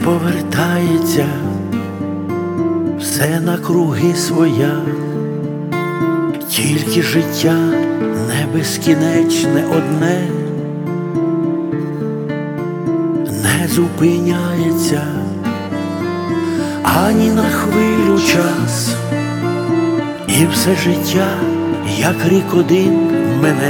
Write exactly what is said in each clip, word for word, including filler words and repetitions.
повертається все на круги своя, тільки життя не безкінечне одне, не зупиняється ані на хвилю час, і все життя, як рік один мене.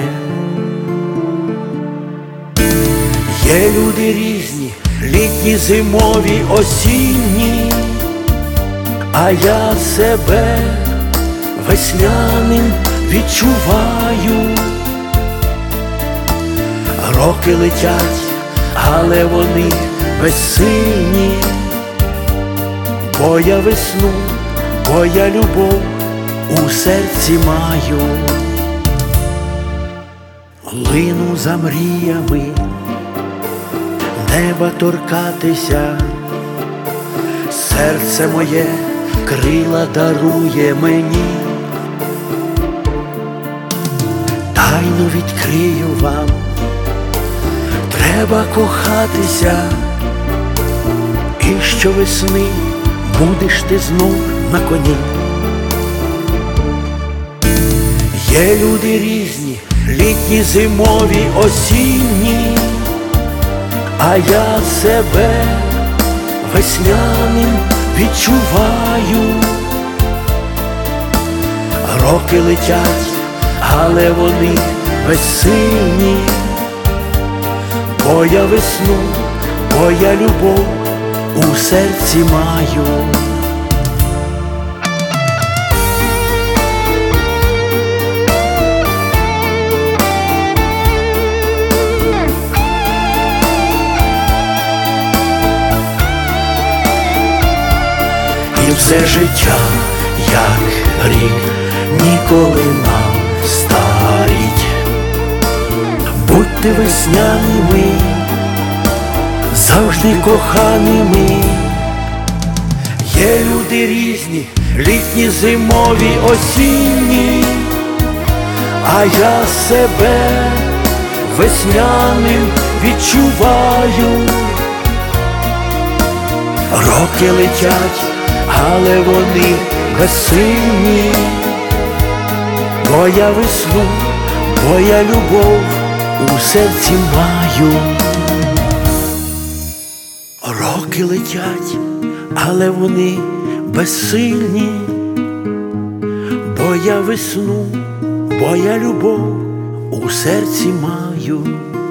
Є люди різні, літні, зимові, осінні, а я себе весняним відчуваю. Роки летять, але вони безсильні, бо я весну, бо я любов у серці маю. Лину за мріями, неба торкатися, серце моє крила дарує мені. Тайну відкрию вам, треба кохатися, і щовесни будеш ти знов на коні. Є люди різні, літні, зимові, осінні, а я себе весняним відчуваю. Роки летять, але вони безсильні, бо я весну, бо я любов у серці маю. І все життя, як рік, ніколи нам старіть. Будьте весняними, завжди коханими. Є люди різні, літні, зимові, осінні, а я себе весняним відчуваю. Роки летять, але вони безсильні, бо я весну, бо я любов у серці маю. Роки летять, але вони безсильні, бо я весну, бо я любов у серці маю.